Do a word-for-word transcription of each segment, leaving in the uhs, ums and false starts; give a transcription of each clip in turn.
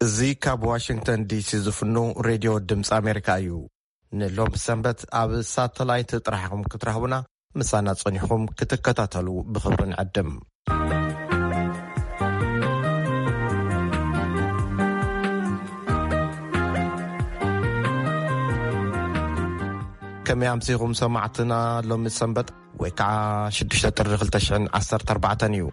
زي كاب واشنطن دي سي زفنو راديو دمس أمريكا يو نلوم سنبت أب ساتلايت ترحكم كترهبنا مسانا تصنيحكم كتكتاتلو بخبرن عدم كم يامسيهم سمعتنا لوم سنبت وكع شدشة ترغل تشعن عصر تربعة نيو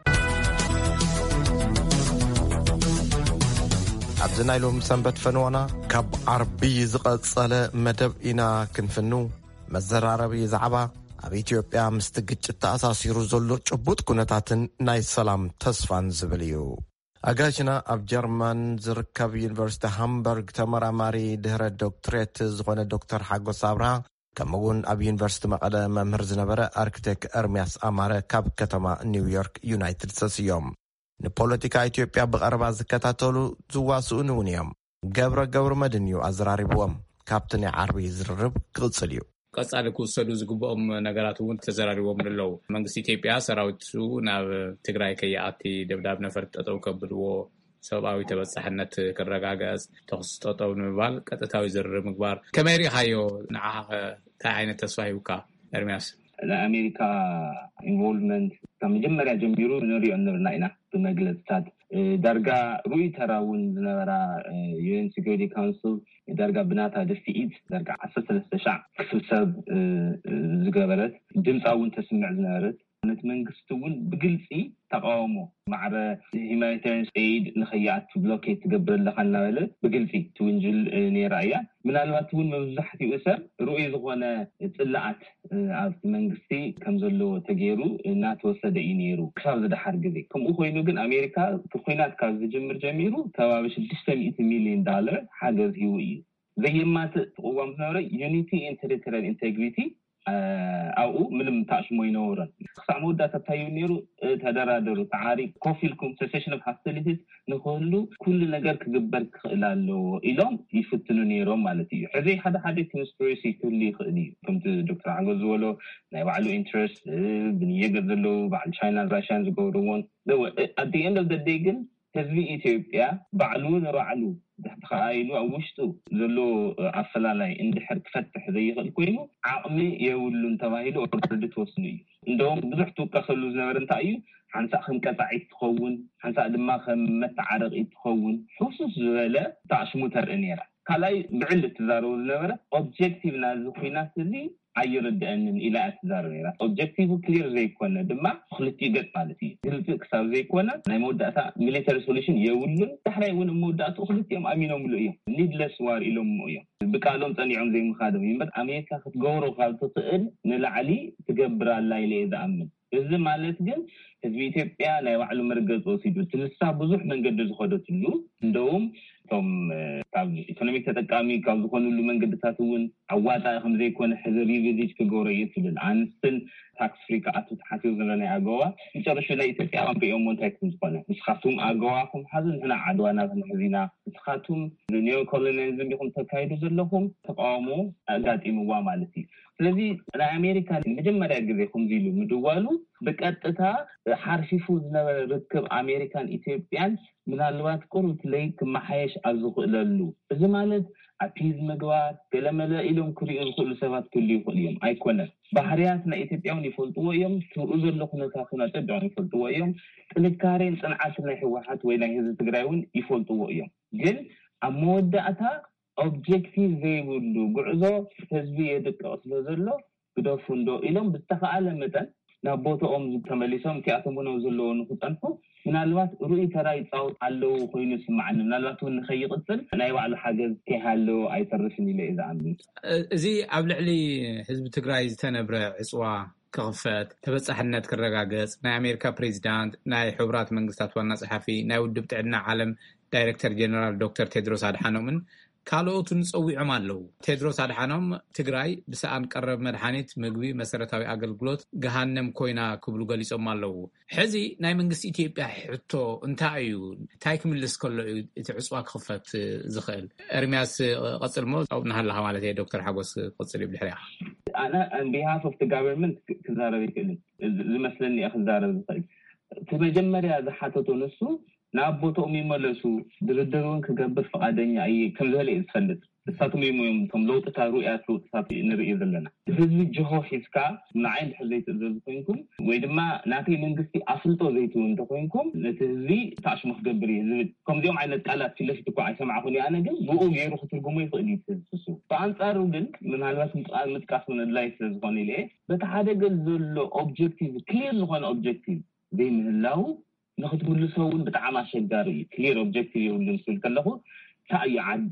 عبدنا لهم سنبت فنوانا كاب عربي زقت صالة مدب إنا كنفنو مزر عربي زعبا أبي إثيوبيا مستقج التأساسيرو زلو جبوت كونتاتن ناي السلام تصفان زبليو أجاجنا أب جرمان زركب يونيفرسيتي هامبورغ تمرماري دهر الدكتوريت زغون دكتور حاجو صابرا كمون أب يونيفرسيتي مقالة ممهر زنبرة أركتيك أرمياس أمارة كاب كتما نيويورك يونايتد ستيتس نبوليتيكا إثيوبيا بقربا زكتاتولو زواسو نونيام قبر قبر مدنيو أزراري بوام كابتني عربي زررب قلصليو قصالي كوسدو زغبኦም ነገራት እውን ተዘራሪቦም ኣለው መንግስቲ ኢትዮጵያ ሰራዊቱ ናብ ትግራይ ከያኣቲ ደብዳብ ነፈርጠጠው ከብድዎ ሰብኣዊ ተበጻሕነት ክረጋገጽ ተኽስጠጠው ንባል ቀጥታዊ ዝርርብ ምግባር ከመይ ሪሃዮ ንዓኸ ታይ ዓይነት ተስፋ ይውካ ኤርሚያስ ለአሜሪካ ኢንቮልቭመንት ከመጀመሪያ ጀምሮ ንሪኦ ነበርና ኢና በመግለጽታት ዳርጋ ሩይ ተራውን ዝነበራ ዩኤን ሴኩሪቲ ካውንስል ዳርጋ ብናታ ደፊኢት ዳርጋ ዓሰርተ ሰለስተ ሻዕ ክስብሰብ ዝገበረት ድምፃውን ተስምዕ ዝነበረት ነት መንግስቱውን ብግልጺ ተቃውሞ ማዕረ ሂማኒታሪያን ኤድ ንኸያት ብሎኬት ትገብር ለኻልና በለ ብግልጺ ትውንጅል ነራያ ምናልባትውን መብዛሕትኡ ሰብ ሩይ ዝኾነ ጽላዓት ኣብ መንግስቲ ከም ዘሎ ተገይሩ እናተወሰደ ይነሩ ክሳብ ዝደሓር ግዜ ከምኡ ኮይኑ ግን ኣሜሪካ ኩናት ካብ ዝጅምር ጀሚሩ ተባቢ ሽዱሽተ ሚእቲ ሚልዮን ዶላር ሓገዝ ሂቡ እዩ ዘየማት ተቆዋም ዝነበረ ዩኒቲ ኢን ቴሪቶሪያል ኢንቴግሪቲ أو ملم تاش موينورن خصامو داتا تايو نيرو تدرادرو تعاري كوفيلكم سيشن اوف هوستيليتيز نقولو كل ነገር ክግበር ክላሎ ኢሎም ይፍትኑ ነይሮም ማለት እዩ እዚ ሓደ ሓደ ኮንስፒረሲ ኩሊ ይኽእል እዩ ከምቲ ዶክተር ዓጎዝ ዝበሎ ናይ ባዕሉ ኢንትረስት ብንየገዘሎ ባዕሉ ቻይና ራሽያን ዝገብርዎን at the end of the day ግን ህዝቢ ኢትዮጵያ ባዕሉ ንባዕሉ ተኻይሉ ኣውሽጡ ዘሎ ኣፈላላይ እንድሕር ክፈትሕ ዘይኽእል ኮይኑ ዓቕሚ የውሉን ተባሂሉ ኦርደር ተወስኑ እዩ እንደውም ብዙሕ ተወቀሰሉ ዝነበረ እንታይ እዩ ሓንሳእ ከም ቀጻዒት ትኸውን ሓንሳእ ድማ ከም መተዓረቕ ትኸውን ሕሱስ ዝበለ ታሽሙ ተርኢ ነይራ ካልኣይ ብዕል ትዛረቡ ዝነበረ ኦብጀክቲቭ ናዚ ኩናት እዚ ኣይርድአንን ኢላ ትዛረቡ ነይራ ኦብጀክቲቭ ክሊር ዘይኮነ ድማ ክልቲ ገጽ ማለት እዩ ግልጽ ክሳብ ዘይኮነ ናይ መወዳእታ ሚሊተሪ ሶሉሽን የውሉን ድሕራይ እውን መወዳእቱ ክልቲኦም ኣሚኖም ሉ እዮም ኒድለስ ዋር ኢሎም እዮም ብቃሎም ጸኒዖም ዘይምኻዶም ይምበር ኣሜሪካ ክትገብሮ ካብ ትኽእል ንላዕሊ ትገብራላ ኢለ ዝኣምን እዚ ማለት ግን ህዝቢ ኢትዮጵያ ናይ ባዕሉ መርገጽ ወሲዱ ትንሳ ብዙሕ መንገዲ ዝኸደትሉ እንደውም ቶም ካብ ኢኮኖሚክ ተጠቃሚ ካብ ዝኾኑሉ መንገድታት እውን ኣዋጣ ከም ዘይኮነ ሕዚ ሪቪዚት ክገብሮ ይትብል አንስትን ታክስ ፍሪ ከኣቱ ተሓሲቡ ዘለና ኣገዋ መጨረሻ ላይ ኢትዮጵያ ኣምቢኦም ሞንታይክም ዝኾነ ንስኻቱም ኣገዋኹም ሓዝን ህና ዓድዋና ክንሕዚና ንስኻቱም ኒዮ ኮሎኒያሊዝም ይኹም ተካይዱ ዘለኹም ተቃውሞ ኣጋጢምዋ ማለት እዩ ስለዚ ናይ ኣሜሪካ መጀመርያ ግዜ ከምዚሉ ምድዋሉ በቀጥታ ሓርፊፉ ዝነበረ ርክብ ኣሜሪካን ኢትዮጵያን ምናልባት ቁርት ላይ ክመሓየሽ ኣዝኽእለሉ እዚ ማለት ኣፒዝ ምግባር ገለመለ ኢሎም ክሪኡ ዝኽእሉ ሰባት ክሉ ይኽእሉ እዮም ኣይኮነን ባህርያት ናይ ኢትዮጵያውን ይፈልጥዎ እዮም ትኡ ዘሎ ኩነታት ናጠድዖን ይፈልጥዎ እዮም ጥንካሬን ጽንዓትን ናይ ህወሓት ወይ ናይ ህዝቢ ትግራይ እውን ይፈልጥዎ እዮም ግን ኣብ መወዳእታ ኦብጀክቲቭ ዘይብሉ ጉዕዞ ህዝቢ የደቀቕ ስለዘሎ ብደፉንዶ ኢሎም ብተኸኣለ መጠን ናብ ቦታኦም ተመሊሶም ቲኣቶም ነው ዘለዎ ንኽጠንፉ ምናልባት ሩይ ተራይ ጻውት ኣለው ኮይኑ ስማዕን ምናልባት እውን ንኸይቕጽል ናይ ባዕሉ ሓገዝ ከይሃለው ኣይተርፍን ኢለ ዝኣምን እዚ ኣብ ልዕሊ ህዝቢ ትግራይ ዝተነብረ ዕፅዋ ክኽፈት ተበጻሕነት ክረጋገጽ ናይ ኣሜሪካ ፕሬዚዳንት ናይ ሕብራት መንግስታት ዋና ጸሓፊ ናይ ውድብ ጥዕና ዓለም ዳይሬክተር ጀነራል ዶክተር ቴድሮስ ኣድሓኖምን ካልኦቱን ጸዊዖም ኣለው ቴድሮስ ኣድሓኖም ትግራይ ብሰኣን ቀረብ መድሓኒት ምግቢ መሰረታዊ ኣገልግሎት ገሃነም ኮይና ክብሉ ገሊጾም ኣለው ሕዚ ናይ መንግስቲ ኢትዮጵያ ሕቶ እንታይ እዩ እንታይ ክምልስ ከሎ እቲ ዕፅዋ ክኽፈት ዝኽእል ኤርሚያስ ቀጽልሞ ኣብ ናሃላኻ ማለት እዩ ዶክተር ሓጎስ ቀጽል ይብልሕያ ኣነ on behalf of the government ክዛረብ ይክእል ዝመስለኒ ክዛረብ ዝኽእል ተመጀመርያ ዝሓተቶ ንሱ ናቦቶም ይመለሱ ድርድሩን ክገብር ፈቃደኛ አይ ከምዘለ ይፈልጥ እሳቱም ይሞም ቶም ለውጥታ ሩያት ለውጥታ ንርኢ ዘለና ህዝቢ ጅሆ ሒስካ ንዓይን ሕዘይት ዘዝኮንኩም ወይ ድማ ናተይ መንግስቲ አፍልጦ ዘይቱ እንተኮንኩም ነቲ ህዝቢ ታሽ መክገብር ይዝብል ከምዚኦም ዓይነት ቃላት ፍለሽት እኮ አይሰማዕኹን ያነ ግን ብኡ ገይሩ ክትርጉሙ ይኽእል ይትስሱ በአንጻሩ ግን ምናልባት ምጥቃስ ምጥቃሱን ላይ ስለዝኾነ ኢለ በተሓደ ገጽ ዘሎ ኦብጀክቲቭ ክሊር ዝኾነ ኦብጀክቲቭ በምህላው ንኽትምልሰውን በጣም አስቸጋሪ ክሊር ኦብጀክቲቭ ይሁን ስል ከለኹ ታዩ ዓዲ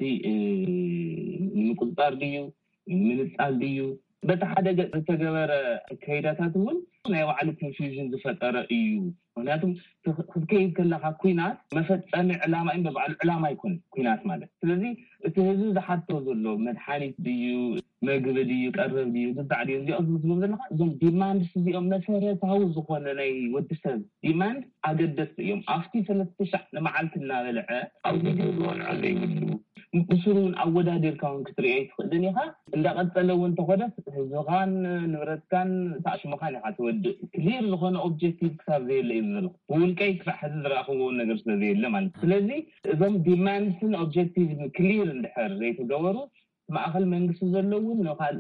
ምቁጣር ዲዩ ምንጻል ዲዩ በተሓደ ገጽ ተገበረ ከይዳታቱን ናይ ባዕሉ ኮንፊውዥን ዝፈጠረ እዩ ምክንያቱም ክከይድ ከለካ ኩናት መፈጸሚ ዕላማ እን በባዕሉ ዕላማ ይኮን ኩናት ማለት ስለዚህ እቲ ህዝቢ ዝሓቶ ዘሎ መድሓኒት ዲዩ ምግቢ ዲዩ ቀረብ ዲዩ ዝባዕዲ እዚኦም ዝብሉ ዘለካ እዞም ዲማንድስ እዚኦም መሰረታዊ ዝኾነ ናይ ወድሰብ ዲማንድ አገደስ እዮም አፍቲ ሰለስተ ሺህ ንመዓልት እናበልዐ ኣብ ቪድዮ ዝወልዐ ዘይብሉ ምስሩን አወዳደርካውን ክትሪኢ ትኽእልን ኢኻ እንዳቀጠለውን ተኾደስ ህዝብኻን ንብረትካን ታሽመኻን ኢኻ ትወድ ክሊር ዝኾነ ኦብጀክቲቭ ክሳብ ዘይለ ይዘሎ ውልቀይ ክሳብ ሕዚ ዝረኣኽዎ ነገር ስለዘየለ ማለት ስለዚህ እዞም ዲማንድስን ኦብጀክቲቭ ክሊር እንድሕር ዘይተገበሩ ማእኸል መንግስቲ ዘለውን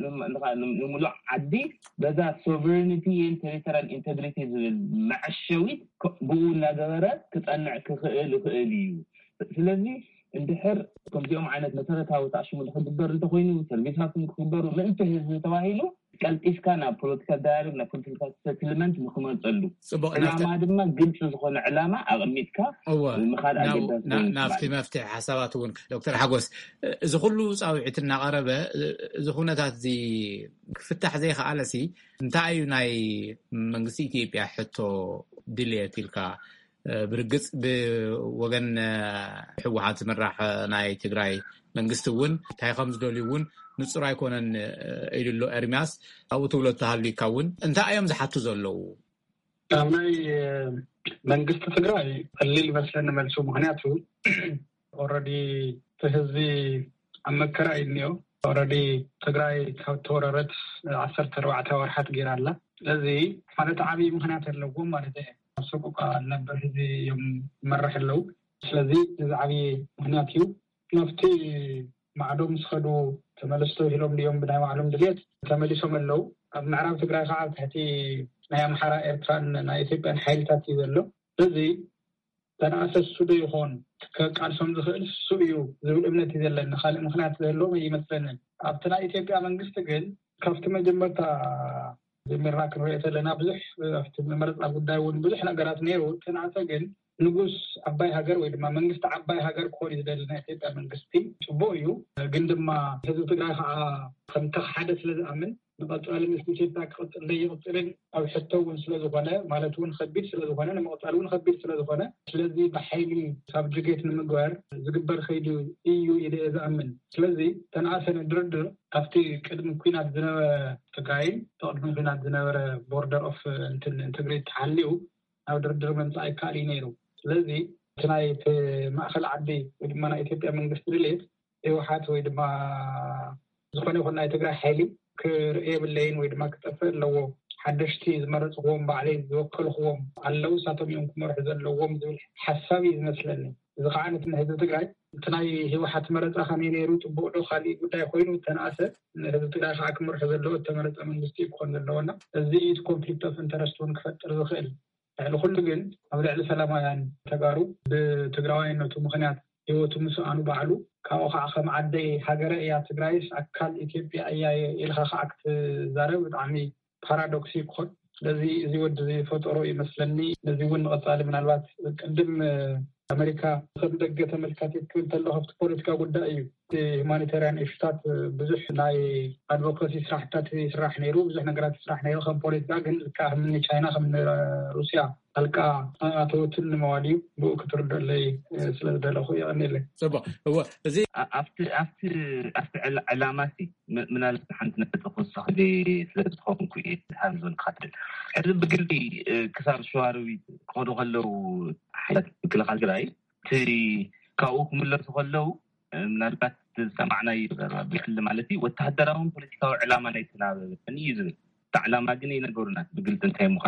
ንሙሉእ ዓዲ በዛ ሶቨሬኒቲ ኤንድ ቴሪቶሪያል ኢንቴግሪቲ ዝብል መዐሸዊት ብኡ እናገበረ ክጸንዕ ክኽእል ይኽእል እዩ ስለዚህ እንድሕር ከምዚኦም ዓይነት መሰረታዊ ታሽሙ ዝግበር እንተኮይኑ ሰርቪሳትን ክግበሩ ምእንቲ ህዝቢ ተባሂሉ ቀልጢፍካ ናብ ፖለቲካል ዳያሎግ ናብ ፖለቲካል ሴትልመንት ንክመፀሉ ዕላማ ድማ ግልጽ ዝኾነ ዕላማ ኣቐሚጥካ ምኻድ ኣገዳሲ ናብቲ መፍትሒ ሓሳባት እውን ዶክተር ሓጎስ እዚ ኩሉ ፃውዒት እናቐረበ እዚ ኩነታት እዚ ክፍታሕ ዘይከኣለሲ እንታይ እዩ ናይ መንግስቲ ኢትዮጵያ ሕቶ ድልየት ኢልካ ብርግጽ ብወገን ሕወሓት ዝምራሕ ናይ ትግራይ መንግስቲ እውን እንታይ ከም ዝደልዩ እውን ንጹር ኣይኮነን ኢሉሎ ኤርሚያስ ኣብኡ ትብሎ ተሃልዩካ እውን እንታይ እዮም ዝሓቱ ዘለዉ ኣብ ናይ መንግስቲ ትግራይ ቀሊል ይመስለኒ መልሱ ምክንያቱ ኦልሬዲ ህዝቢ ኣብ መከራ እኒኦ ኦልሬዲ ትግራይ ካብ ተወረረት ዓሰርተ ኣርባዕተ ወርሓት ገይራ ኣላ ስለዚ ማለት ዓብዪ ምክንያት ኣለዎም ማለት እዩ ሰቆቃ ነበር ህዝቢ እዮም መራሕ ኣለው ስለዚ እዚ ዓብዪ ምክንያት እዩ ነፍቲ ማዕዶም ስኸዱ ተመለስቶ ኢሎም ድዮም ብናይ ባዕሎም ድሌት ተመሊሶም ኣለው ኣብ ምዕራብ ትግራይ ከዓ ትሕቲ ናይ ኣምሓራ ኤርትራን ናይ ኢትዮጵያን ሓይልታት እዩ ዘሎ ስለዚ ተናእሰሱ ዶ ይኾን ከቃልሶም ዝኽእል እሱ እዩ ዝብል እምነት እዩ ዘለኒ ካልእ ምክንያት ዘለዎም ኣይመስለንን ኣብቲ ናይ ኢትዮጵያ መንግስቲ ግን ካብቲ መጀመርታ ዘመራ ክንሪኦ ዘለና ብዙሕ ኣብቲ መመረፃ ጉዳይ እውን ብዙሕ ነገራት ነይሩ ተናእሰ ግን ንጉስ ዓባይ ሃገር ወይ ድማ መንግስቲ ዓባይ ሃገር ክኾን ይደሊ ናይ ኢትዮጵያ መንግስቲ ጽቡቕ እዩ ግን ድማ ህዝቢ ትግራይ ከዓ ከምቲ ሓደ ስለ ዝኣምን ንቐጻሊ ምስ ኢትዮጵያ ክቕፅል ዘይቕፅልን ኣብ ሕቶ እውን ስለ ዝኾነ ማለት እውን ከቢድ ስለ ዝኾነ ንመቐጻሊ እውን ከቢድ ስለ ዝኾነ ስለዚ ብሓይሊ ሳብጅጌት ንምግባር ዝግበር ከይዲ እዩ ኢለ ዝኣምን ስለዚ ተናእሰ ንድርድር ኣብቲ ቅድሚ ኩናት ዝነበረ ትግራይ ተቕድሚ ኩናት ዝነበረ ቦርደር ኦፍ ኢንተግሪቲ ሓልዩ ኣብ ድርድር ምምፃእ ይከኣል ነይሩ ስለዚ እቲ ናይ ማእኸል ዓዲ ወይ ድማ ናይ ኢትዮጵያ መንግስቲ ድሌት ህወሓት ወይ ድማ ዝኾነ ይኹን ናይ ትግራይ ሓይሊ ክርአ የብለይን ወይ ድማ ክጠፍእ ኣለዎ ሓደሽቲ ዝመረፅዎም ባዕለይ ዝወከልኽዎም ኣለው እሳቶም እዮም ክመርሑ ዘለዎም ዝብል ሓሳብ እዩ ዝመስለኒ እዚ ከዓ ነቲ ህዝቢ ትግራይ እቲ ናይ ህወሓት መረፃ ከመይ ነይሩ ፅቡቅ ዶ ካሊእ ጉዳይ ኮይኑ ተናእሰ ህዝቢ ትግራይ ከዓ ክመርሑ ዘለዎ እተመረፀ መንግስቲ ክኾን ዘለዎና እዚ ኢት ኮንፍሊክት ኦፍ ኢንተረስት እውን ክፈጥር ዝኽእል ልዕሊ ኩሉ ግን ኣብ ልዕሊ ሰላማውያን ተጋሩ ብትግራዋይነቱ ምክንያት ህይወቱ ምስኣኑ ባዕሉ ካብኡ ከዓ ከም ዓደይ ሃገረ እያ ትግራይስ ኣካል ኢትዮጵያ እያ ኢልካ ከዓ ክትዛረብ ብጣዕሚ ፓራዶክሲ ክኾን ስለዚ እዚ ወዲ ዝፈጠሮ ይመስለኒ ነዚ እውን ንቐጻሊ ምናልባት ቅድም ኣሜሪካ ከም ደገ ተመልካቲት ክብል ተለኹ ኣብቲ ፖለቲካ ጉዳይ እዩ ሁማኒታርያን ኢሹታት ብዙሕ ናይ ኣድቮካሲ ስራሕታት ይስራሕ ነይሩ ብዙሕ ነገራት ይስራሕ ነይሩ ከም ፖለቲካ ግን ከም ቻይና ከም ሩስያ ኣልቃ ኣተወትን ንመዋልዩ ብኡ ክትርደለይ ስለዝደለኹ ይቐኒለይ ፅቡቅ እወ እዚ ኣብቲ ኣብቲ ኣብቲ ዕላማሲ ምናልባት ሓንቲ ነተተኸሳኺ ስለዝኾንኩ እየ ሃብ ዝብል ክኸትል ሕዚ ብግልፂ ክሳብ ሸዋሮቢት ክኸዱ ከለው ሓይላት ምክልኻል ትግራይ እቲ ካብኡ ክምለሱ ከለው ምናልባት ሰማዕናይ ብሕሊ ማለት እዩ ወተሃደራውን ፖለቲካዊ ዕላማ ናይ ተናበበ እዩ ዝብል እቲ ዕላማ ግን ይነገሩና ብግልፂ እንታይ ምዃነ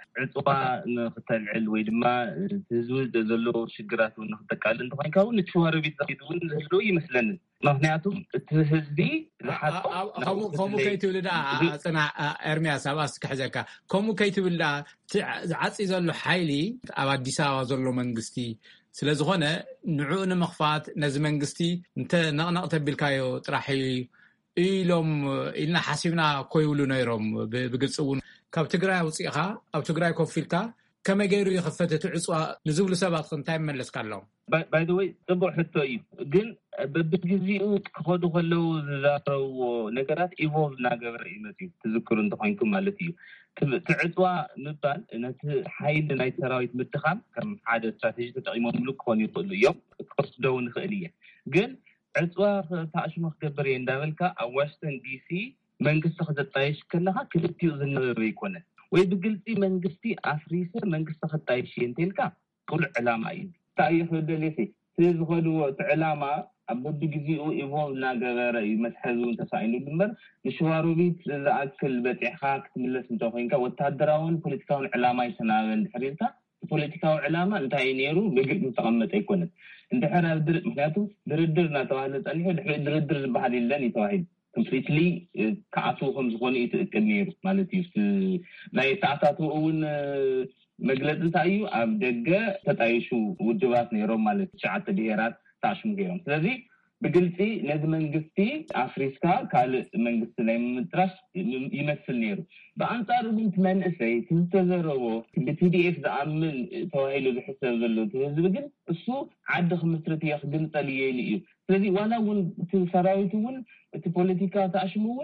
ዕፅዋ ንክተልዕል ወይ ድማ ህዝቢ ዘሎ ሽግራት ንክተቃል እንተኮይንካ እውን ንተዋረቢት ዝውን ዝህሉ ይመስለኒ ምክንያቱም እቲ ህዝቢ ዝሓጦ ከምኡ ከይትብልዳ ፅና ኤርሚያስ ኣባስ ክሕዘካ ከምኡ ከይትብልዳ ዝዓፂ ዘሎ ሓይሊ ኣብ ኣዲስ ኣበባ ዘሎ መንግስቲ ስለዝኾነ ንዕኡ ንምኽፋት ነዚ መንግስቲ እንተ ነቕነቕ ተቢልካዮ ጥራሕ ኢሎም ኢልና ሓሲብና ኮይብሉ ነይሮም ብግልፂ እውን ካብ ትግራይ ውፅኢኻ ኣብ ትግራይ ኮፍ ኢልካ ከመይ ገይሩ ይኽፈት እቲ ዕፅዋ ንዝብሉ ሰባት እንታይ መለስካ ኣለዎም ባይ ዘ ወይ ፅቡቅ ሕቶ እዩ ግን በብግዚኡ ክኸዱ ከለው ዝዛረብዎ ነገራት ኢቮልቭ እናገበረ ይመፅእ ትዝክሩ እንተኮይንኩም ማለት እዩ ትዕፅዋ ምባል ነቲ ሓይሊ ናይ ሰራዊት ምድኻም ከም ሓደ ስትራቴጂ ተጠቂሞምሉ ክኾኑ ይኽእሉ እዮም ክወስደው ንኽእል እየ ግን ዕፅዋ ተኣሽሞ ክገበር እየ እንዳበልካ ኣብ ዋሽንግተን ዲሲ መንግስቲ ክዘጣየሽ ከለካ ክልቲኡ ዝነበረ ይኮነን ወይ ብግልፂ መንግስቲ ኣፍሪሰ መንግስቲ ክጣየሽ እንተልካ ቁል ዕላማ እዩ ታይፍ ደለሲ ስለዝኸድዎ እቲ ዕላማ ኣብ በቢግዚኡ ኢቮልቭ እናገበረ እዩ መስሐዙን ተሳኢኑ ድምር ንሸዋሮቢት ዝኣክል በፂሕካ ክትምለስ እንተኮይንካ ወታደራውን ፖለቲካውን ዕላማ ይተናበን ድሕሪልካ ፖለቲካዊ ዕላማ እንታይ ነይሩ ብግልጽ ተቐመጠ ይኮነን እንድሕር ኣብ ድርድር ምክንያቱም ድርድር እናተባህለ ፀኒሑ ድሕሪ ድርድር ዝበሃል የለን ይተባሂሉ ኮምፕሊትሊ ከኣትዉ ከም ዝኾኑ ይትእክል ነይሩ ማለት እዩ ናይ ሰዓታቱ እውን መግለፂ እንታይ እዩ ኣብ ደገ ተጣይሹ ውድባት ነይሮም ማለት ሸዓተ ብሄራት ተኣሽሙ ገይሮም ስለዚ ብግልፂ ነዚ መንግስቲ ኣፍሪካ ካልእ መንግስቲ ናይ ምምጥራስ ይመስል ነይሩ ብኣንጻሩ ግን መንእሰይ ዝተዘረቦ ብቲዲኤፍ ዝኣምን ተባሂሉ ዝሕሰብ ዘሎ ህዝቢ ግን እሱ ዓዲ ክምስረት እየ ክግንፀል እየ ኢሉ እዩ ስለዚ ዋላ እውን እቲ ሰራዊት እውን እቲ ፖለቲካ ተኣሽሙ እውን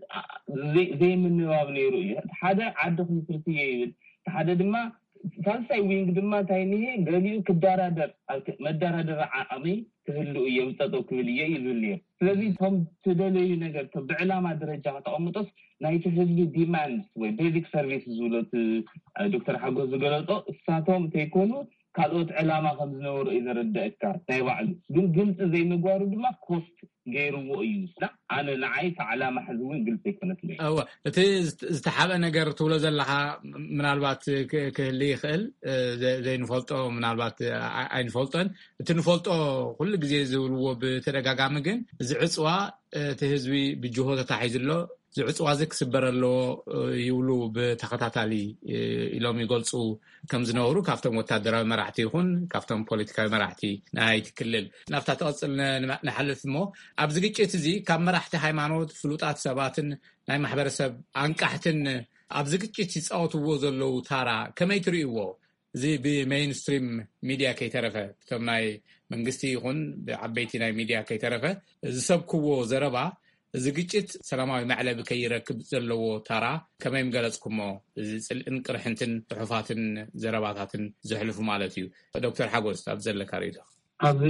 ዘይምንባብ ነይሩ እዩ ሓደ ዓዲ ክምስረት እየ ይብል ሓደ ድማ ሳልሳይ ዊንግ ድማ ታይኒሄ ገሊኡ ክዳራደር መዳራደር ዓቕሚ ክህሉ እየ ውጠጠው ክብል እየ ይብል ነይሩ ስለዚ ቶም ትደለዩ ነገር ብዕላማ ደረጃ ተቐምጦስ ናይቲ ህዝቢ ዲማንድ ወይ ቤዚክ ሰርቪስ ዝብሎት ዶክተር ሓጎስ ዝገለጾ እሳቶም ተይኮኑ ካልኦት ዕላማ ከም ዝነበሩ እዩ ዘረድአካ ናይ ባዕሉ ግን ግልፂ ዘይምግባሩ ድማ ኮስት ገይርዎ እዩ ስላ ኣነ ንዓይ ዕላማ ሕዚ እውን ግልፂ ይኮነት እየ እወ እቲ ዝተሓበ ነገር ትብሎ ዘለካ ምናልባት ክህሊ ይኽእል ዘይንፈልጦ ምናልባት ኣይንፈልጦን እቲ ንፈልጦ ኩሉ ግዜ ዝብልዎ ብተደጋጋሚ ግን እዚ ዕፅዋ እቲ ህዝቢ ብጅሆ ተታሒዙሎ ዝዕፅዋ እዚ ክስበር ኣለዎ ይብሉ ብተኸታታሊ ኢሎም ይገልፁ ከም ዝነበሩ ካብቶም ወታደራዊ መራሕቲ ይኹን ካብቶም ፖለቲካዊ መራሕቲ ናይቲ ክልል ናብታ ተቐፅል ንሓልፍ እሞ ኣብዚ ግጭት እዚ ካብ መራሕቲ ሃይማኖት ፍሉጣት ሰባትን ናይ ማሕበረሰብ ኣንቃሕትን ኣብዚ ግጭት ይፃወትዎ ዘለው ታራ ከመይ ትርእይዎ እዚ ብሜይንስትሪም ሚድያ ከይተረፈ እቶም ናይ መንግስቲ ይኹን ብዓበይቲ ናይ ሚድያ ከይተረፈ ዝሰብክዎ ዘረባ እዚ ግጭት ሰላማዊ መዕለቢ ከይረክብ ዘለዎ ታራ ከመይ ገለጽኩሞ እዚ ጽልእን ቅርሕንትን ጽሑፋትን ዘረባታትን ዘሕልፉ ማለት እዩ ዶክተር ሓጎስ ኣብ ዘለካ ሪቶ ኣብዚ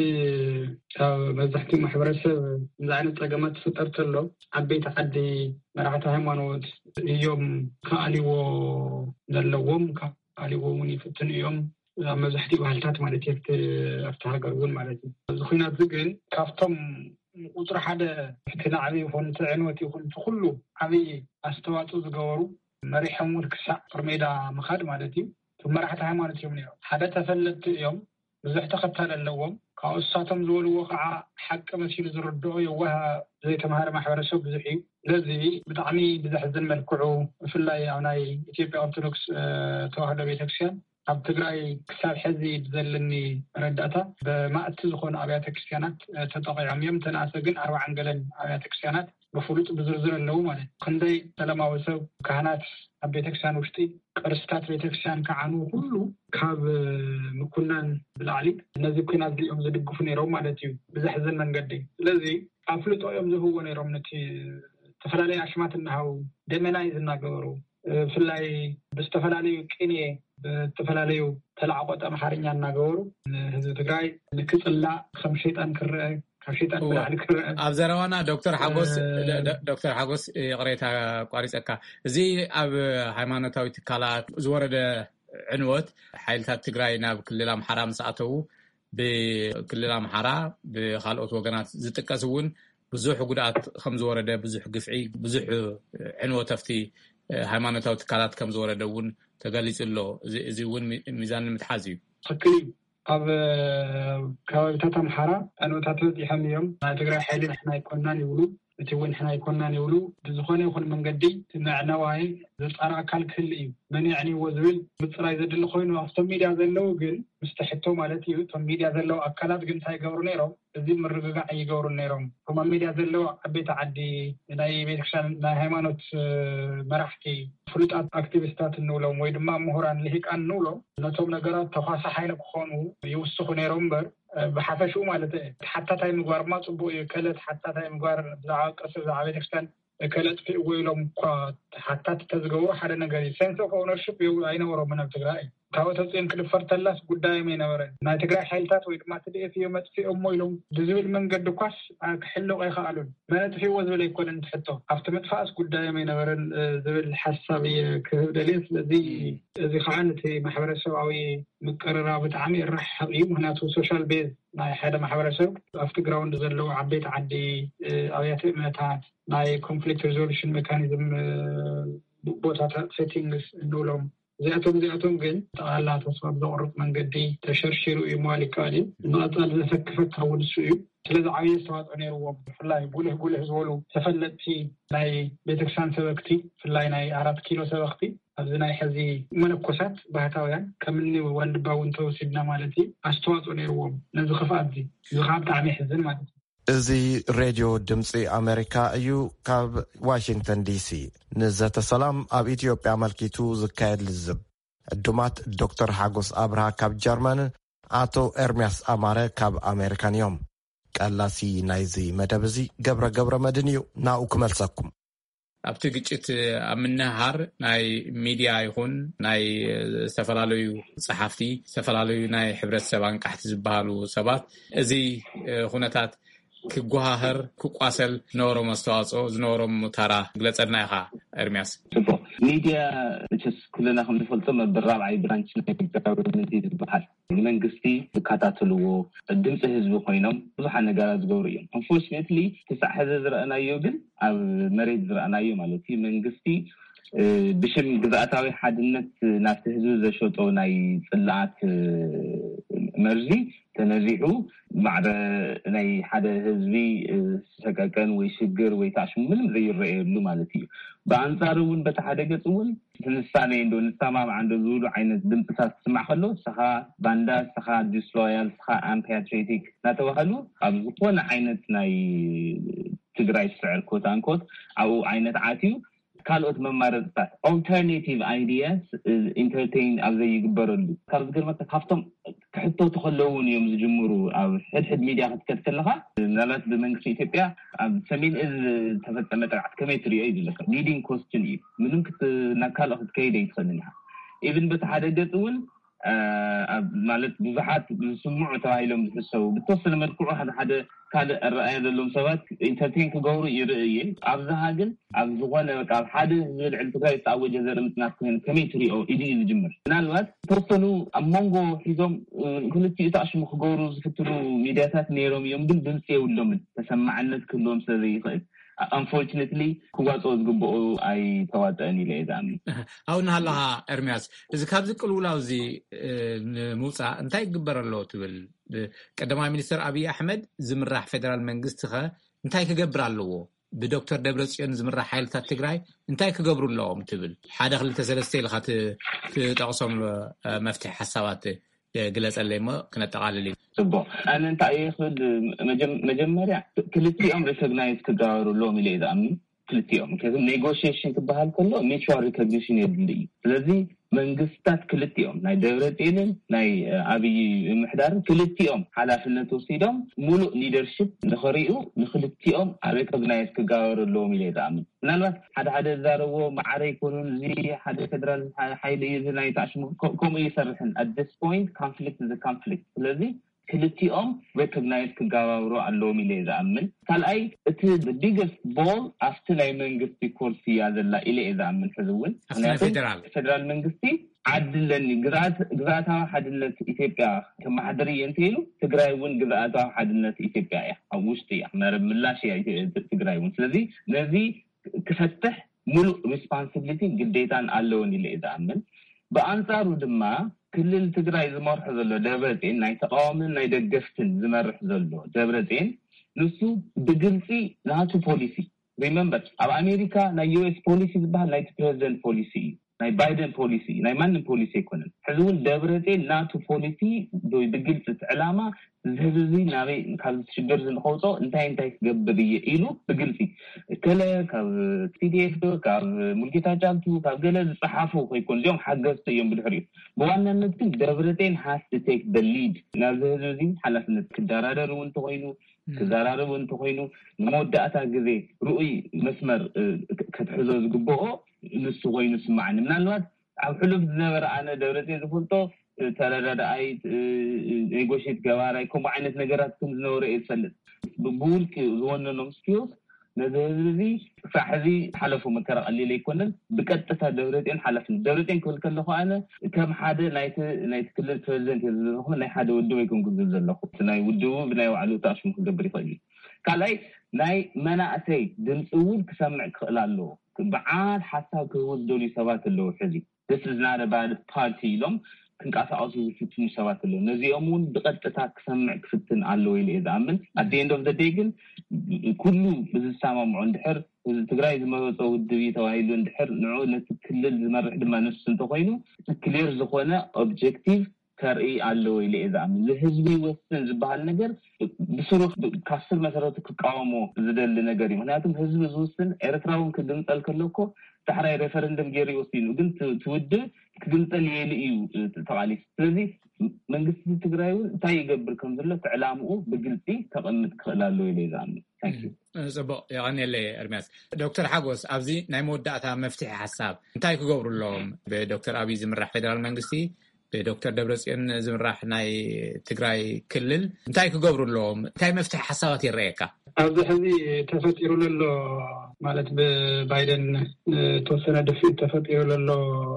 ካብ መብዛሕትኡ ማሕበረሰብ እዚ ዓይነት ፀገማት ዝፍጠር ተሎ ዓበይቲ ዓዲ መራሕቲ ሃይማኖት እዮም ከኣሊዎ ዘለዎም ከኣሊዎ እውን ይፍትን እዮም ኣብ መብዛሕትኡ ባህልታት ማለት እዩ ኣብቲ ሃገር እውን ማለት እዩ እዚ ኩናት ግን ካብቶም ቁጥር ሓደ ክላዕቢ ይኹን ትዕንወት ይኹን ኩሉ ዓብይ ኣስተዋፅኦ ዝገበሩ መሪሖም እውን ክሳዕ ሜዳ ምኻድ ማለት እዩ መራሕቲ ሃይማኖት እዮም ነይሮም ሓደ ተፈለጥቲ እዮም ብዙሕ ተኸታሊ ኣለዎም ካብኡ እሳቶም ዝበልዎ ከዓ ሓቂ መሲሉ ዝርድኦ የዋህ ዘይተምሃረ ማሕበረሰብ ብዙሕ እዩ ስለዚ ብጣዕሚ ብዘሕዝን መልክዑ ብፍላይ ኣብ ናይ ኢትዮጵያ ኦርቶዶክስ ተዋህዶ ቤተክርስትያን ኣብ ትግራይ ክሳብ ሕዚ ብዘለኒ ረዳእታ ብማእቲ ዝኾኑ ኣብያተ ክርስቲያናት ተጠቂዖም እዮም ተናእሰ ግን ኣርባዓን ገለን ኣብያተ ክርስቲያናት ብፍሉጥ ብዝርዝር ኣለዉ ማለት ክንደይ ሰላማዊ ሰብ ካህናት ኣብ ቤተክርስትያን ውሽጢ ቅርስታት ቤተክርስትያን ከዓኑ ኩሉ ካብ ምኩናን ብላዕሊ እነዚ ኩናት እዚኦም ዝድግፉ ነይሮም ማለት እዩ ብዘሕዝን መንገዲ ስለዚ ኣፍልጦ እዮም ዝህብዎ ነይሮም ነቲ ዝተፈላለዩ ኣሽማት እናሃው ደመናይ ዝናገበሩ ብፍላይ ብዝተፈላለዩ ቅኔ ብዝተፈላለዩ ተላዕቆት ኣምሓርኛ እናገበሩ ህዝቢ ትግራይ ንክፅላእ ከም ሸይጣን ክርአ ካብ ሸይጣን ብላዕሊ ክርአ ኣብ ዘረባና ዶክተር ሓጎስ ዶክተር ሓጎስ ቅሬታ ቋሪፀካ እዚ ኣብ ሃይማኖታዊ ትካላት ዝወረደ ዕንወት ሓይልታት ትግራይ ናብ ክልል ኣምሓራ ምስ ኣተው ብክልል ኣምሓራ ብካልኦት ወገናት ዝጥቀስ እውን ብዙሕ ጉድኣት ከም ዝወረደ ብዙሕ ግፍዒ ብዙሕ ዕንወት ኣብቲ ሃይማኖታዊ ትካላት ከም ዝወረደውን ተገሊጽሎ እዚ እውን ሚዛን ምትሓዝ እዩ ትክክል ኣብ ከባቢታት ኣምሓራ ኣንወታት በፂሖም እዮም ናይ ትግራይ ሓይሊ ንሕና ኣይኮናን ይብሉ እቲ እውን ንሕና ኣይኮናን ይብሉ ብዝኾነ ይኹን መንገዲ ትናዕነዋይ ዘጣራ ኣካል ክህሊ እዩ መንዕኒዎ ዝብል ብፅራይ ዘድሊ ኮይኑ ኣብቶም ሚድያ ዘለዉ ግን ምስተሕቶ ማለት እዩ እቶም ሚድያ ዘለዉ ኣካላት ግን እንታይ ይገብሩ ነይሮም እዚ ምርግጋዕ ይገብሩ ነይሮም እቶም ኣብ ሚድያ ዘለዉ ዓበይቲ ዓዲ ናይ ቤተክርስትያን ናይ ሃይማኖት መራሕቲ ፍሉጣት ኣክቲቪስታት እንብሎም ወይ ድማ ምሁራን ልሂቃን እንብሎም ነቶም ነገራት ተኳሳሓይነ ክኾኑ ይውስኹ ነይሮም እምበር ብሓፈሽኡ ማለት ሓታታይ ምግባር ማ ጽቡቅ እዩ ከለት ሓታታይ ምግባር ብዛዕባ ቅርሲ ብዛዕባ ቤተክርስትያን ከለት ፊእዎ ኢሎም እኳ ሓታት ተዝገብሩ ሓደ ነገር እዩ ሴንስ ኦፍ ኦውነርሽፕ ኣይነበሮም ኣብ ትግራይ ካብ ተፅን ክድፈር ተላስ ጉዳዮም ኣይነበረን ናይ ትግራይ ሓይልታት ወይ ድማ ትዲኤፍ እዮም መጥፊኦም ኢሎም ብዝብል መንገዲ ኳስ ክሕልቑ ኣይከኣሉን መጥፊእዎ ዝብል ኣይኮነን ትሕቶ ኣብቲ ምጥፋእስ ጉዳዮም ኣይነበረን ዝብል ሓሳብ ክህብ ደልየ ስለዚ እዚ ከዓ ነቲ ማሕበረሰባዊ ምቅርራብ ብጣዕሚ ይረሓቕ እዩ ምክንያቱ ሶሻል ቤዝ ናይ ሓደ ማሕበረሰብ ኣብቲ ግራውንድ ዘለዉ ዓበይቲ ዓዲ ኣብያተ እምነታት ናይ ኮንፍሊክት ሪዞሉሽን ሜካኒዝም ቦታታት ሴቲንግስ እንብሎም እዚኣቶም እዚኣቶም ግን ጠቕላላ ተስፋ ብዘቕርብ መንገዲ ተሸርሺሩ እዩ ምባል ይከኣል እዩ ንቐፃሊ ዘሰክፈካ እውን እሱ እዩ ስለዚ ዓብዪ ኣስተዋፅኦ ነይርዎም ብፍላይ ጉልህ ጉልህ ዝበሉ ተፈለጥቲ ናይ ቤተክርስትያን ሰበክቲ ብፍላይ ናይ አራት ኪሎ ሰበክቲ ኣብዚ ናይ ሕዚ መነኮሳት ባህታውያን ከምኒ ወልድባ እውን ተወሲድና ማለት እዩ ኣስተዋፅኦ ነይርዎም ነዚ ክፍኣት እዚ እዚ ከዓ ብጣዕሚ ይሕዝን ማለት እዩ እዚ ሬድዮ ድምፂ ኣሜሪካ እዩ ካብ ዋሽንግተን ዲሲ ንዘተ ሰላም ኣብ ኢትዮጵያ መልኪቱ ዝካየድ ልዝብ ዕዱማት ዶክተር ሓጎስ ኣብርሃ ካብ ጀርመን ኣቶ ኤርምያስ ኣማረ ካብ ኣሜሪካን እዮም ቀላሲ ናይዚ መደብ እዚ ገብረ ገብረ መድን እዩ ናኡ ክመልሰኩም ኣብቲ ግጭት ኣብ ምንሃር ናይ ሚድያ ይኹን ናይ ዝተፈላለዩ ጸሓፍቲ ዝተፈላለዩ ናይ ሕብረተሰብ አንቃሕቲ ዝበሃሉ ሰባት እዚ ኩነታት ክጓሃር ክቋሰል ዝነበሮም ኣስተዋፅኦ ዝነበሮም ታራ ግለፀልና ኢኻ ኤርምያስ ጽቡቅ ሚድያ እችስ ኩለና ከም ንፈልጦ መበል ራብዓይ ብራንች ናይ ገቨርንመንት ዝበሃል መንግስቲ ዝከታተልዎ ድምፂ ህዝቢ ኮይኖም ብዙሓት ነገራት ዝገብሩ እዮም አንፎርቹኔትሊ ክሳዕ ሕዚ ዝረአናዮ ግን ኣብ መሬት ዝረአናዮ ማለት እዩ መንግስቲ ብሽም ግዝኣታዊ ሓድነት ናብቲ ህዝቢ ዘሸጦ ናይ ጽላኣት መርዚ ተነዚሑ ማዕረ ናይ ሓደ ህዝቢ ሰቀቀን ወይ ሽግር ወይ ታሽሙ ምንም ዘይረአየሉ ማለት እዩ በአንጻሩ እውን በታ ሓደ ገጽ እውን ትንሳኔ እንዶ ንሰማማዕ እንዶ ዝብሉ ዓይነት ድምፅታት ትስማዕ ከሎ ስኻ ባንዳ ስኻ ዲስሎያል ስኻ አምፓትሪዮቲክ ናተባህሉ ኣብ ዝኾነ ዓይነት ናይ ትግራይ ስዕር ኮት አንኮት ኣብኡ ዓይነት ዓትዩ ካልኦት መማረፅታት ኦልተርናቲቭ አይዲያስ ኢንተርቴይን ኣብ ዘይግበረሉ ካብ ዝገርመካ ካብቶም ክሕቶ ተኸለውን እዮም ዝጅምሩ ኣብ ሕድሕድ ሚድያ ክትከድ ከለኻ ምናልባት ብመንግስቲ ኢትዮጵያ ኣብ ሰሜን እዝ ተፈፀመ ጥቃዓት ከመይ ትሪኦ እዩ ዝብለካ ሊዲንግ ኮስችን እዩ ምንም ክትናካልኦ ክትከይደ ይትኽእልን ኢኻ ኢቭን በቲ ሓደ ገፅ እውን ማለት ብዙሓት ዝስምዑ ተባሂሎም ዝሕሰቡ ብተወሰነ መልክዑ ሓደ ሓደ ካልእ ኣረኣያ ዘለዎም ሰባት ኢንተርቴይን ክገብሩ ይርአየ ኣብዝሃ ግን ኣብ ዝኾነ በቃ ኣብ ሓደ ዝልዕል ትግራይ ዝተኣወጀ ዘርኢ ምጥናት ኮይኑ ከመይ ትሪኦ ኢሉ እዩ ዝጅምር ምናልባት ተወሰኑ ኣብ መንጎ ሒዞም ክልቲኡ ተኣሽሙ ክገብሩ ዝፍትሉ ሚድያታት ነይሮም እዮም ግን ድምፂ የብሎምን ተሰማዕነት ክህልዎም ስለዘይኽእል unfortunately ክዋፅኦ ዝግብኦ ኣይ ተዋፅአን ኢለ እዛኣምን ኣብኡ ናሃለኻ ኤርምያስ እዚ ካብ ዝቅልውላው እዚ ንምውፃእ እንታይ ይግበር ኣሎ ትብል ቀዳማይ ሚኒስትር ኣብይ ኣሕመድ ዝምራሕ ፌደራል መንግስቲ ኸ እንታይ ክገብር ኣለዎ ብዶክተር ደብረጽዮን ዝምራሕ ሓይልታት ትግራይ እንታይ ክገብሩ ኣለዎም ትብል ሓደ ክልተ ሰለስተ ኢልካ ትጠቕሶም መፍትሒ ሓሳባት ግለጸለይ ሞ ክነጠቃልል ጽቡቅ ኣነ እንታይ ይኽእል መጀመርያ ክልቲኦም ሪኮግናይዝ ክገበሩሎም ኢለ ዝኣምን ክልቲኦም ምክንያቱም ኔጎሽዬሽን ክበሃል ከሎ ሚቹዋል ሪኮግኒሽን የድሊ እዩ ስለዚ መንግስታት ክልቲኦም ናይ ደብረጽዮንን ናይ ኣብይ ምሕዳርን ክልቲኦም ሓላፍነት ወሲዶም ሙሉእ ሊደርሽፕ ንኽሪኡ ንክልቲኦም ሪኮግናይዝ ክገበሩሎም ኢለ ዝኣምን ምናልባት ሓደ ሓደ ዝዛረቦ ማዕረ ይኮኑን እዚ ሓደ ፌደራል ሓይሊ እዚ ናይ ተኣሽሙ ከምኡ ይሰርሕን at this point conflict is a conflict ስለዚ ክልቲኦም ሪኮግናይዝ ክገበሩ ኣለዎም ኢለ ዝኣምን ካልኣይ እቲ the biggest ball after ናይ መንግስቲ ኮርሲ ያዘላ ኢለ ዝኣምን ሕዚ እውን ፌደራል መንግስቲ ዓድለኒ ግዛት ግዛታዊ ሓድነት ኢትዮጵያ ከመሓደር እየ እንተኢሉ ትግራይ እውን ግዛታዊ ሓድነት ኢትዮጵያ እያ ኣብ ውሽጢ እያ መረብ ምላሽ እያ ትግራይ እውን ስለዚ ነዚ ክፈትሕ ሙሉ ሪስፖንሲቢሊቲ ግዴታን ኣለውን ኢለ ይዛምን በአንጻሩ ድማ ክልል ትግራይ ዝመርሕ ዘሎ ደብረጽዮን ናይ ተቃዋምን ናይ ደገፍትን ዝመርሕ ዘሎ ደብረጽዮን ንሱ ብግልጺ ናቱ ፖሊሲ ሪሜምበር ኣብ አሜሪካ ናይ ዩኤስ ፖሊሲ ዝበሃል ናይ ፕሬዚደንት ፖሊሲ ናይ ባይደን ፖሊሲ ናይ ማንም ፖሊሲ ይኮነን ሕዝውን ደብረጽዮን ናቱ ፖሊሲ ዶይ ብግልጽ ዕላማ ዝህብዚ ናበይ ካብ ሽግር ዝንኸውጾ እንታይ እንታይ ክገብር እየ ኢሉ ብግልጽ ከለ ካብ ፒዲኤፍ ካብ ሙልጌታ ጫልቱ ካብ ገለ ዝጽሓፉ ኮይኮን ዚኦም ሓገዝቲ እዮም ብድሕሪኡ ብዋናነት ግን ደብረጽዮን has to take the lead ናብ ዝህብዚ ሓላፍነት ክደራደር እውን ተኮይኑ ክዘራረብ እውን ተኮይኑ ንመወዳእታ ግዜ ሩኡይ መስመር ክትሕዞ ዝግብኦ ንሱ ኮይኑ ስማዕኒ ምናልባት ኣብ ሕሉፍ ዝነበረ ኣነ ደብረጽዮን ዝፈልጦ ተረዳዳይ ኔጎሽት ገባራይ ከም ዓይነት ነገራት ከም ዝነበረ ይፈልጥ ብቡልክ ዝወነኖም ስኪልስ ነዘዚ ሳሕዚ ሓለፉ መከራ ቀሊል ይኮነን ብቀጥታ ደብረጽዮን ሓላፍነት ደብረጽዮን ክብል ከለኹ ኣነ ከም ሓደ ናይቲ ናይቲ ክልል ፕሬዚደንት ዝለኹ ናይ ሓደ ውድብ ይኩን ክብል ዘለኹ ናይ ውድቡ ብናይ ባዕሉ ታሽሙ ክገብር ይኽእል ካልኣይ ናይ መናእሰይ ድምፂ እውን ክሰምዕ ክኽእል ኣለዎ በዓል ሓሳብ ክውደሉ ሰባት ኣለዎ ሕዚ this is not about a party ኢሎም ክንቃሳቀሱ ዝፍትኑ ሰባት ኣለዎ ነዚኦም እውን ብቀጥታ ክሰምዕ ክፍትን ኣለዎ ኢለ ይዛምን at the end of the day ግን ኩሉ ብዝሰማምዑ እንድሕር ትግራይ ዝመረፆ ውድብ ተባሂሉ እንድሕር ንዑ ነቲ ክልል ዝመርሕ ድማ ንሱ እንተኮይኑ ክሊር ዝኾነ ኦብጀክቲቭ ከርኢ ኣለዎ ኢለ ይዛምን ለህዝቢ ወስን ዝበሃል ነገር ብስሩፍ ካስር መሰረቱ ክቃወሞ ዝደሊ ነገር እዩ ምክንያቱም ህዝቢ ዝውስን ኤርትራውን ክድምፀል ከለኮ ተሕራይ ሬፈረንደም ገይሩ ይወስኑ ግን ትውድብ ክግንጠል የሊ እዩ ተቃሊስ ስለዚህ መንግስቲ ትግራይውን እንታይ ይገብር ከም ዘሎ ተዕላምኡ ብግልጽ ተቐምጥ ክኽእል ኣለዎ ኢለ ይዛምን ጽቡቅ ያኔለ ኤርሚያስ ዶክተር ሓጎስ ኣብዚ ናይ መወዳእታ መፍትሒ ሓሳብ እንታይ ክገብሩሎም ብዶክተር አብይ ዝምራሕ ፌደራል መንግስቲ ዶክተር ደብረጽዮን ዝምራሕ ናይ ትግራይ ክልል እንታይ ክገብሩሎም እንታይ መፍትሒ ሓሳባት ይረአየካ ኣብዚ ሕዚ ተፈጢሩ ዘሎ ማለት ብባይደን ተወሰነ ድፊት ተፈጢሩ ዘሎ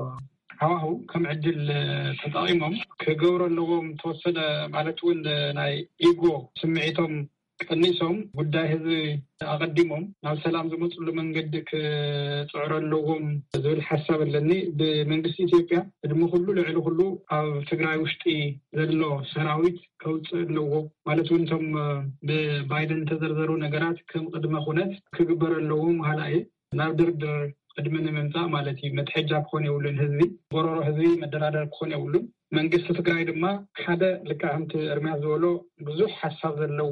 ሃዋሁ ከም ዕድል ተጠቂሞም ክገብሩ ኣለዎም ተወሰነ ማለት እውን ናይ ኢጎ ስምዒቶም ቀኒሶም ጉዳይ ህዝቢ ኣቀዲሞም ናብ ሰላም ዝመፅሉ መንገዲ ክፅዕሩ ኣለዎም ዝብል ሓሳብ ኣለኒ ብመንግስቲ ኢትዮጵያ ዕድመ ኩሉ ልዕሊ ኩሉ ኣብ ትግራይ ውሽጢ ዘሎ ሰራዊት ከውፅእ ኣለዎ ማለት እውን እቶም ብባይደን ተዘርዘሩ ነገራት ከም ቅድመ ኩነት ክግበር ኣለዎም ሃላየ ናብ ድርድር ቅድሚ ንምምፃእ ማለት እዩ መትሐጃ ክኾን የብሉን ህዝቢ ጎረሮ ህዝቢ መደራደር ክኾን የብሉን መንግስቲ ትግራይ ድማ ሓደ ልካምቲ ኤርሚያስ ዝበሎ ብዙሕ ሓሳብ ዘለዎ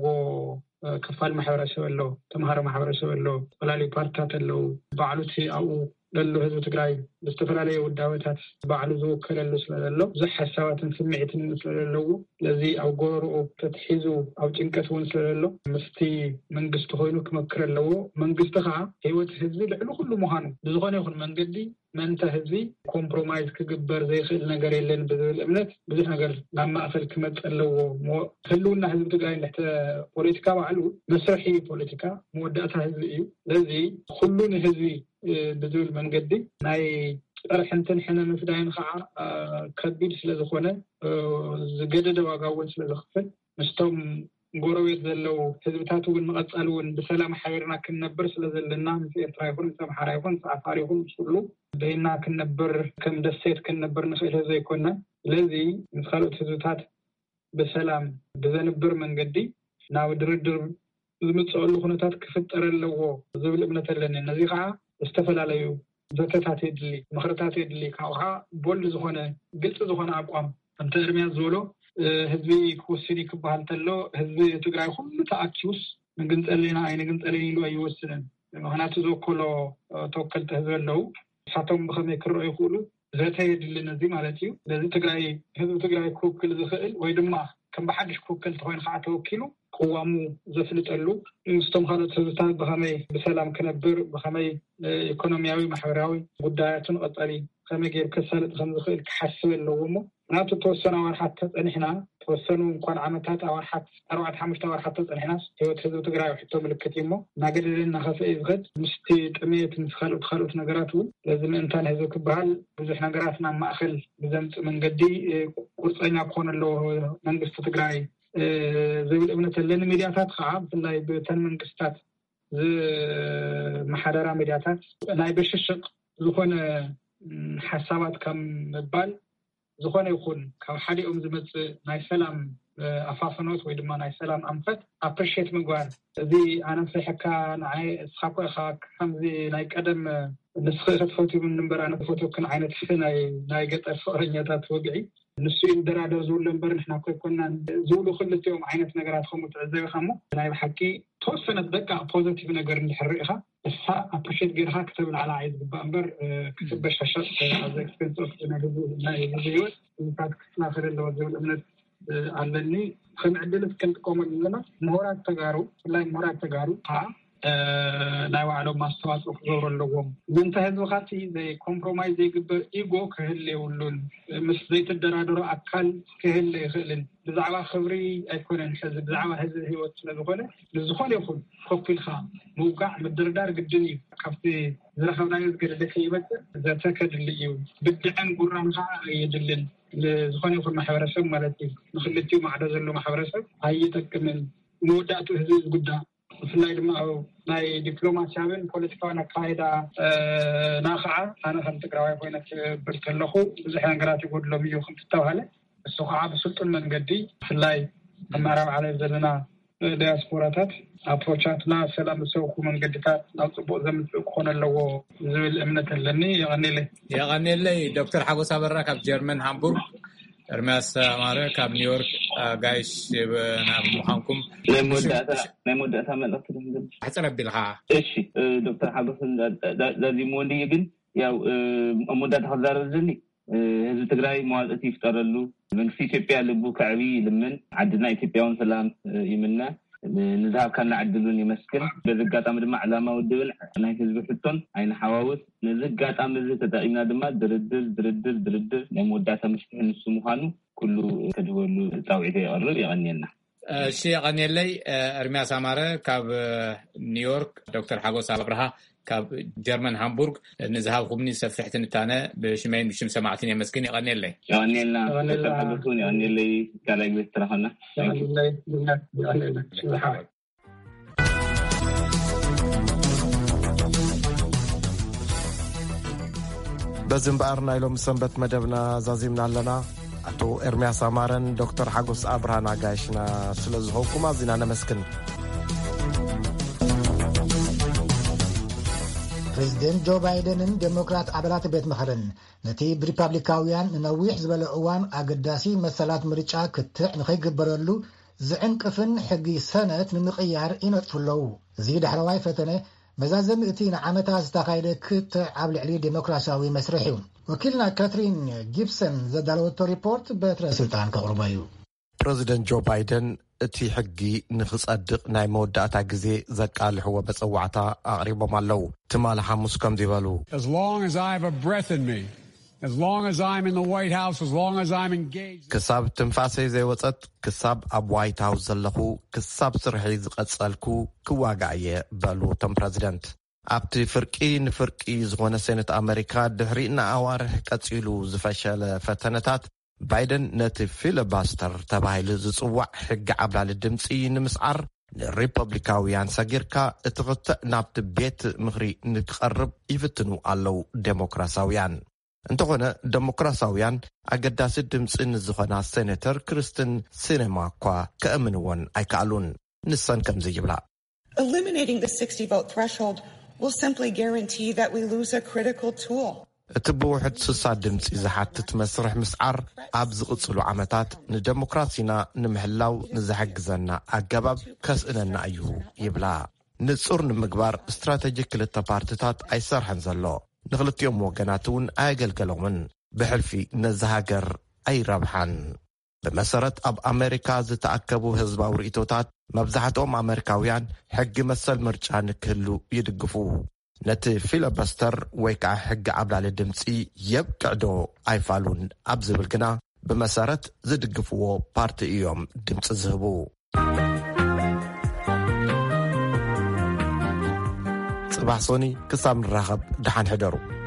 ክፋል ማሕበረሰብ ኣለዎ ተምሃሮ ማሕበረሰብ ኣለዎ ዝተፈላለዩ ፓርቲታት ኣለዎ ባዕሉቲ ኣብኡ ዘሎ ህዝቢ ትግራይ ብዝተፈላለየ ውዳበታት ባዕሉ ዝውከለሉ ስለዘሎ ብዙሕ ሓሳባትን ስምዒትን ስለዘለዎ ለዚ ኣብ ጎረሮኡ ተትሒዙ ኣብ ጭንቀት እውን ስለዘሎ ምስቲ መንግስቲ ኮይኑ ክመክር ኣለዎ መንግስቲ ከዓ ህይወት ህዝቢ ልዕሊ ኩሉ ምዃኑ ብዝኾነ ይኹን መንገዲ መንተ ህዝቢ ኮምፕሮማይዝ ክግበር ዘይኽእል ነገር የለን ብዝብል እምነት ብዙሕ ነገር ናብ ማእኸል ክመፅእ ኣለዎ ህልውና ህዝቢ ትግራይ ንሕተ ፖለቲካ ባዕሉ መስርሒ ፖለቲካ መወዳእታ ህዝቢ እዩ ለዚ ኩሉ ንህዝቢ ብዝብል መንገዲ ናይ ጠርሕንትን ሕነ ምፍዳይን ከዓ ከቢድ ስለዝኾነ ዝገደደ ዋጋ እውን ስለዝኽፈል ምስቶም ጎረቤት ዘለው ህዝብታት እውን መቐፃል እውን ብሰላም ሓቢርና ክንነብር ስለዘለና ምስ ኤርትራ ይኹን ምስ ኣምሓራ ይኹን ምስ ዓፋር ይኹን ኩሉ በይና ክንነብር ከም ደሴት ክንነብር ንኽእል ህዝቢ ኣይኮና ስለዚ ምስ ካልኦት ህዝብታት ብሰላም ብዘንብር መንገዲ ናብ ድርድር ዝምፅእሉ ኩነታት ክፍጠር ኣለዎ ዝብል እምነት ኣለኒ ነዚ ከዓ ዝተፈላለዩ ዘተታት የድሊ ምኽርታት የድሊ ካብኡ ከዓ ቦል ዝኾነ ግልፂ ዝኾነ ኣቋም ከምቲ ኤርሚያስ ዝበሎ ህዝቢ ክወስን ክበሃል ተሎ ህዝቢ ትግራይ ኩሉ ተኣኪቡስ ንግንፀልና ኣይንግንፀልን ኢሉ ኣይወስንን ምክንያቱ ዝወከሎ ተወከልቲ ህዝቢ ኣለው ንሳቶም ብኸመይ ክረአዩ ይኽእሉ ዘተ የድሊ ነዚ ማለት እዩ ስለዚ ትግራይ ህዝቢ ትግራይ ክውክል ዝኽእል ወይ ድማ ከም ብሓድሽ ክውክል ተኮይኑ ከዓ ተወኪሉ ቅዋሙ ዘፍልጠሉ ምስቶም ካልኦት ህዝብታት ብኸመይ ብሰላም ክነብር ብኸመይ ኢኮኖሚያዊ ማሕበራዊ ጉዳያትን ቀፃሊ ከመይ ጌር ከሳለጥ ከም ዝኽእል ክሓስብ ኣለዎ እሞ ናቱ ተወሰነ ወርሓት ተፀኒሕና ተወሰኑ እንኳን ዓመታት ወርሓት ኣርባዕተ ሓሙሽተ ወርሓት ተፀኒሕናስ ህይወት ህዝቢ ትግራይ ውሕቶ ምልክት እዩ እሞ እናገደደን እናኸፍአ ዝኸድ ምስቲ ጥሜት ምስ ካልኦት ካልኦት ነገራት እውን ለዚ ምእንታን ህዝቢ ክበሃል ብዙሕ ነገራት ናብ ማእኸል ብዘምፅእ መንገዲ ቁርፀኛ ክኾን ኣለዎ መንግስቲ ትግራይ ዝብል እምነት ኣለኒ ሚድያታት ከዓ ብፍላይ ብተን መንግስታት ማሕደራ ሚድያታት ናይ በሽሽቅ ዝኾነ ሓሳባት ከም ምባል ዝኾነ ይኹን ካብ ሓዲኦም ዝመጽእ ናይ ሰላም ኣፋፍኖት ወይ ድማ ናይ ሰላም ኣንፈት ኣፕሪሺየት ምግባር እዚ ኣነ ፍሕካ ናይ ስኻኮኻ ከምዚ ናይ ቀደም ንስኺ ክትፈትዩ ምንበር ኣነ ፈትዩክን ዓይነት ናይ ናይ ገጠር ፍቅረኛታት ወግዒ ንሱ ይደራደር ዝብሉ እምበር ንሕና ኮይኮና ዝብሉ ክልቲኦም ዓይነት ነገራት ከምኡ ትዕዘብ ኢኻ እሞ ናይ ብሓቂ ተወሰነ ደቃ ፖዚቲቭ ነገር እንድሕርኢኻ እሳ ኣፕሪሺየት ጌርካ ክትብል ዓላ ዓይ ዝግባእ እምበር ክትበሻሸጥ ኣብ ኤክስፔንስ ኦፍ ናይ ህይወት እንታት ክትናኸል ኣለዎ ዝብል እምነት ኣለኒ ከም ዕድልት ክንጥቀመሉ ዘለና ምሁራት ተጋሩ ብላይ ምሁራት ተጋሩ ከዓ ናይ ባዕሎም ማስተዋጽኦ ክገብሩ ኣለዎም ምንታይ ህዝቢ ካቲ ዘይ ኮምፕሮማይዝ ዘይግበር ኢጎ ክህል የብሉን ምስ ዘይተደራደሩ ኣካል ክህል ይኽእልን ብዛዕባ ክብሪ ኣይኮነን ሕዚ ብዛዕባ ህዝቢ ህይወት ስለዝኾነ ንዝኾነ ይኹን ኮፒልካ ምውቃዕ ምድርዳር ግድን እዩ ካብቲ ዝረኸብናዮ ዝገደደ ከይበፅእ ዘተከድሊ እዩ ብድዕን ጉራን ከዓ የድልን ዝኾነ ይኹን ማሕበረሰብ ማለት እዩ ንክልቲኡ ማዕዶ ዘሎ ማሕበረሰብ ኣይጠቅምን መወዳእቱ ህዝቢ ዝጉዳይ ብፍላይ ድማ ናይ ዲፕሎማሲያውን ፖለቲካውን ኣካይዳ ናኸዓ ኣነ ከም ትግራዋይ ኮይነ ክብል ከለኹ ብዙሕ ነገራት ይጎድሎም እዩ ከም ትተባሃለ እሱ ከዓ ብስልጡን መንገዲ ብፍላይ ኣብ ምዕራብ ዓለም ዘለና ዲያስፖራታት ኣፕሮቻትና ሰላም ዝሰብኩ መንገድታት ናብ ፅቡቅ ዘምፅኡ ክኾን ኣለዎ ዝብል እምነት ኣለኒ የቐኒለይ የቐኒለይ ዶክተር ሓጎስ ኣበራ ካብ ጀርመን ሃምቡርግ ኤርምያስ ኣማረ ካብ ኒውዮርክ ጋይስ ናብ ምዃንኩም ናይ መወዳእታ መልእኽቲ ድንግል ሕፅር ኣቢልካ እሺ ዶክተር ሓጎስ ዛዚሞ ወንድየ ግን ያው መወዳእታ ክዛረብ ዝኒ ህዝቢ ትግራይ መዋፅእቲ ይፍጠረሉ መንግስቲ ኢትዮጵያ ልቡ ከዕቢ ልምን ዓድና ኢትዮጵያውን ሰላም ይምነ ንዝሃብካና ዕድሉን ይመስክን በዝጋጣሚ ድማ ዕላማ ውድብል ናይ ህዝቢ ሕቶን ዓይነ ሓዋውስ ንዝጋጣሚ እዚ ተጠቂምና ድማ ድርድር ድርድር ድርድር ናይ መወዳእታ መፍትሒ ንሱ ምዃኑ ኩሉ ከድበሉ ፃውዒት የቕርብ የቐኒየና እሺ የቐኒየለይ ኤርምያስ ኣማረ ካብ ኒውዮርክ ዶክተር ሓጎስ ኣብርሃ ካብ ጀርመን ሃምቡርግ ንዝሃብኩምኒ ሰፊሕ ትንታነ ብሽመይን ብሽም ሰማዕትን የመስግን የቐኒየለይ የቐኒየልና ዶክተር ሓጎስን የቐኒየለይ ካልኣይ ግዜ ትረኸብና በዚ እምበኣር ናይ ሎም ሰንበት መደብና ዛዚምና ኣለና ኣቶ ኤርምያስ ኣማረን ዶክተር ሓጎስ ኣብርሃን ኣጋይሽና ስለ ዝኸውኩም ኣዚና ነመስግን ፕሬዚደንት ጆ ባይደንን ዴሞክራት ኣባላት ቤት ምኽርን ነቲ ብሪፓብሊካውያን ንነዊሕ ዝበለ እዋን ኣገዳሲ መሰላት ምርጫ ክትዕ ንኸይግበረሉ ዝዕንቅፍን ሕጊ ሰነት ንምቕያር ይነጥፉ ኣለዉ እዚ ዳሕለዋይ ፈተነ መዛዘሚ እቲ ንዓመታት ዝተኻየደ ክትዕ ኣብ ልዕሊ ዴሞክራሲያዊ መስርሕ እዩ ወኪልና ካትሪን ጊብሰን ዘዳለወቶ ሪፖርት በትረ ስልጣን ከቕርቦ እዩ ፕሬዚደንት ጆ ባይደን እቲ ሕጊ ንኽጸድቕ ናይ መወዳእታ ግዜ ዘቃልሕዎ መፀዋዕታ ኣቕሪቦም ኣለዉ ትማል ሓሙስ ከም ዝበሉ ክሳብ ትንፋሰይ ዘይወፀት ክሳብ ኣብ ዋይት ሃውስ ዘለኹ ክሳብ ስርሒ ዝቐጸልኩ ክዋጋዕ እየ በሉ እቶም ፕረዚደንት ኣብቲ ፍርቂ ንፍርቂ ዝኾነ ሴነት ኣሜሪካ ድሕሪ ንኣዋርሕ ቀጺሉ ዝፈሸለ ፈተነታት ባይደን ነቲ ፊሊባስተር ተባሂሉ ዝጽዋዕ ሕጊ ዓብላሊ ድምፂ ንምስዓር ንሪፐብሊካውያን ሰጊርካ እቲ ኽትዕ ናብቲ ቤት ምኽሪ ንክቐርብ ይፍትኑ ኣለዉ ዴሞክራሳውያን እንተኾነ ዴሞክራሳውያን ኣገዳሲ ድምፂ ንዝኾና ሴኔተር ክርስትን ሲኔማ እኳ ከእምንዎን ኣይከኣሉን ንሰን ከምዚ ይብላ Eliminating the sixty vote threshold will simply guarantee that we lose a critical tool. እቲ ብውሕድ ስሳ ድምፂ ዝሓትት መስርሕ ምስዓር ኣብ ዝቕጽሉ ዓመታት ንዴሞክራሲና ንምሕላው ንዝሕግዘና ኣገባብ ከስእነና እዩ ይብላ ንጹር ንምግባር እስትራቴጂ ክልተ ፓርቲታት ኣይሰርሐን ዘሎ ንኽልቲኦም ወገናት እውን ኣየገልገሎምን ብሕልፊ ነዚ ሃገር ኣይረብሓን ብመሰረት ኣብ ኣሜሪካ ዝተኣከቡ ህዝባዊ ርእቶታት መብዛሕትኦም ኣሜሪካውያን ሕጊ መሰል ምርጫ ንክህሉ ይድግፉ ነቲ ፊሊባስተር ወይ ከዓ ሕጊ ዓብላሊ ድምፂ የብቅዕዶ ኣይፋሉን ኣብ ዝብል ግና ብመሰረት ዝድግፍዎ ፓርቲ እዮም ድምፂ ዝህቡ ጽባሕ ሶኒ ክሳብ ንራኸብ ድሓን ሕደሩ